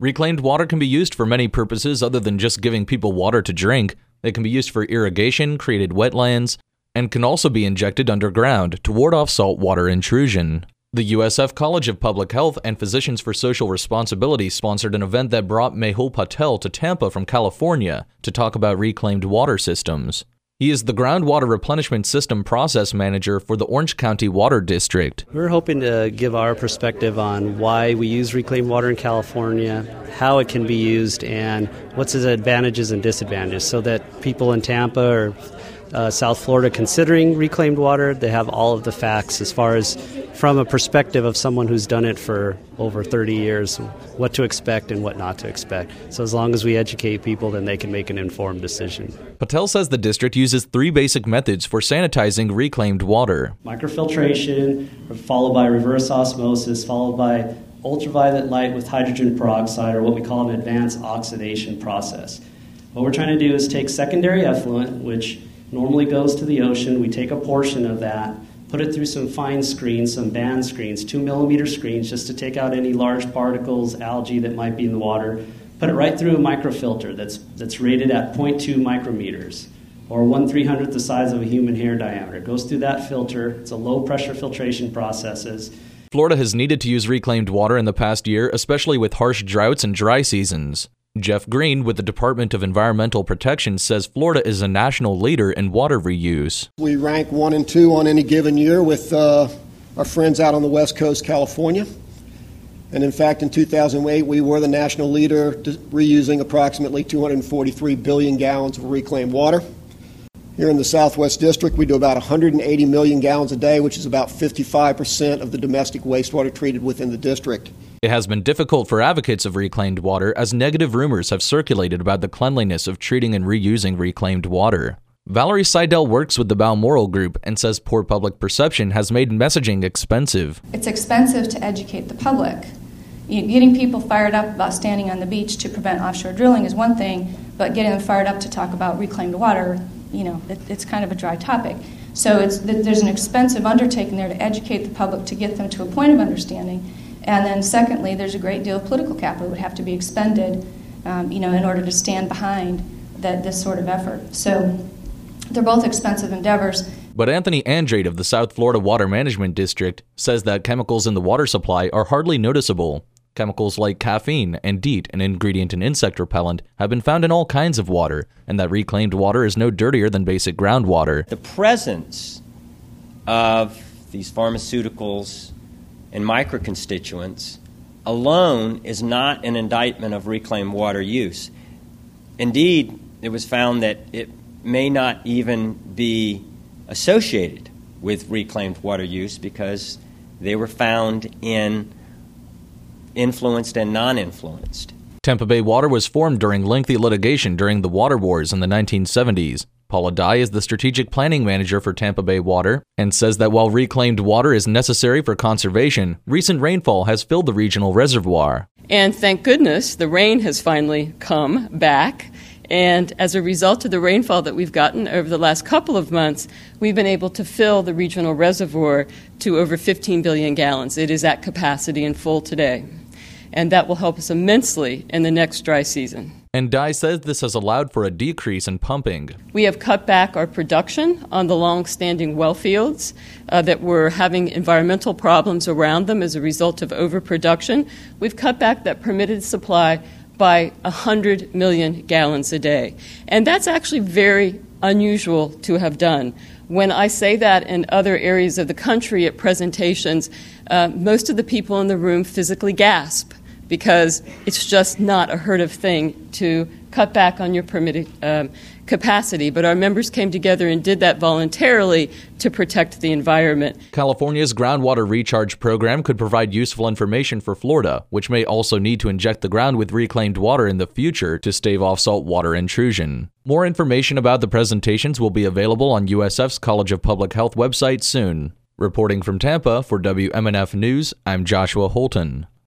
Reclaimed water can be used for many purposes other than just giving people water to drink. It can be used for irrigation, created wetlands, and can also be injected underground to ward off saltwater intrusion. The USF College of Public Health and Physicians for Social Responsibility sponsored an event that brought Mehul Patel to Tampa from California to talk about reclaimed water systems. He is the Groundwater Replenishment System Process Manager for the Orange County Water District. We're hoping to give our perspective on why we use reclaimed water in California, how it can be used, and what's its advantages and disadvantages, so that people in Tampa or South Florida considering reclaimed water, they have all of the facts as far as from a perspective of someone who's done it for over 30 years, what to expect and what not to expect. So as long as we educate people, then they can make an informed decision. Patel says the district uses 3 basic methods for sanitizing reclaimed water. Microfiltration, followed by reverse osmosis, followed by ultraviolet light with hydrogen peroxide, or what we call an advanced oxidation process. What we're trying to do is take secondary effluent, which normally goes to the ocean. We take a portion of that, put it through some fine screens, some band screens, 2-millimeter screens, just to take out any large particles, algae that might be in the water. Put it right through a microfilter that's rated at 0.2 micrometers, or 1/300th the size of a human hair diameter. It goes through that filter. It's a low-pressure filtration processes. Florida has needed to use reclaimed water in the past year, especially with harsh droughts and dry seasons. Jeff Green with the Department of Environmental Protection says Florida is a national leader in water reuse. We rank 1 and 2 on any given year with our friends out on the West Coast, California. And in fact, in 2008, we were the national leader, reusing approximately 243 billion gallons of reclaimed water. Here in the Southwest District, we do about 180 million gallons a day, which is about 55% of the domestic wastewater treated within the district. It has been difficult for advocates of reclaimed water as negative rumors have circulated about the cleanliness of treating and reusing reclaimed water. Valerie Seidel works with the Balmoral Group and says poor public perception has made messaging expensive. It's expensive to educate the public. Getting people fired up about standing on the beach to prevent offshore drilling is one thing, but getting them fired up to talk about reclaimed water, it's kind of a dry topic. So there's an expensive undertaking there to educate the public to get them to a point of understanding. And then secondly, there's a great deal of political capital that would have to be expended, in order to stand behind this sort of effort. So they're both expensive endeavors. But Anthony Andrade of the South Florida Water Management District says that chemicals in the water supply are hardly noticeable. Chemicals like caffeine and DEET, an ingredient in insect repellent, have been found in all kinds of water, and that reclaimed water is no dirtier than basic groundwater. The presence of these pharmaceuticals and microconstituents alone is not an indictment of reclaimed water use. Indeed, it was found that it may not even be associated with reclaimed water use because they were found in influenced and non-influenced. Tampa Bay Water was formed during lengthy litigation during the water wars in the 1970s. Paula Dye is the strategic planning manager for Tampa Bay Water and says that while reclaimed water is necessary for conservation, recent rainfall has filled the regional reservoir. And thank goodness the rain has finally come back. And as a result of the rainfall that we've gotten over the last couple of months, we've been able to fill the regional reservoir to over 15 billion gallons. It is at capacity and full today. And that will help us immensely in the next dry season. And Dye says this has allowed for a decrease in pumping. We have cut back our production on the long-standing well fields that were having environmental problems around them as a result of overproduction. We've cut back that permitted supply by 100 million gallons a day. And that's actually very unusual to have done. When I say that in other areas of the country at presentations, most of the people in the room physically gasp because it's just not a heard of thing to cut back on your permitted capacity. But our members came together and did that voluntarily to protect the environment. California's groundwater recharge program could provide useful information for Florida, which may also need to inject the ground with reclaimed water in the future to stave off saltwater intrusion. More information about the presentations will be available on USF's College of Public Health website soon. Reporting from Tampa for WMNF News, I'm Joshua Holton.